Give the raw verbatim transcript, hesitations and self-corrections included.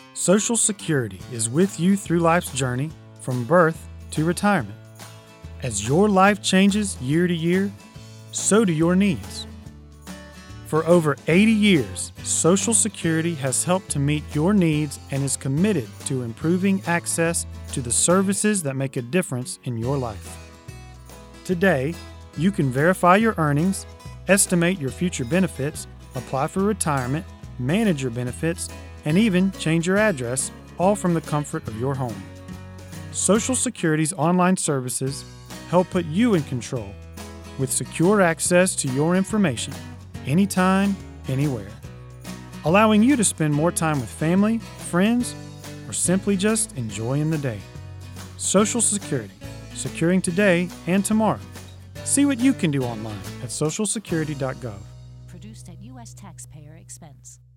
Social Security is with you through life's journey from birth to retirement. As your life changes year to year, so do your needs. For over eighty years, Social Security has helped to meet your needs and is committed to improving access to the services that make a difference in your life. Today, you can verify your earnings, estimate your future benefits, apply for retirement, manage your benefits, and even change your address, all from the comfort of your home. Social Security's online services help put you in control with secure access to your information anytime, anywhere, allowing you to spend more time with family, friends, or simply just enjoying the day. Social Security, securing today and tomorrow. See what you can do online at social security dot gov. Produced at U S taxpayer expense.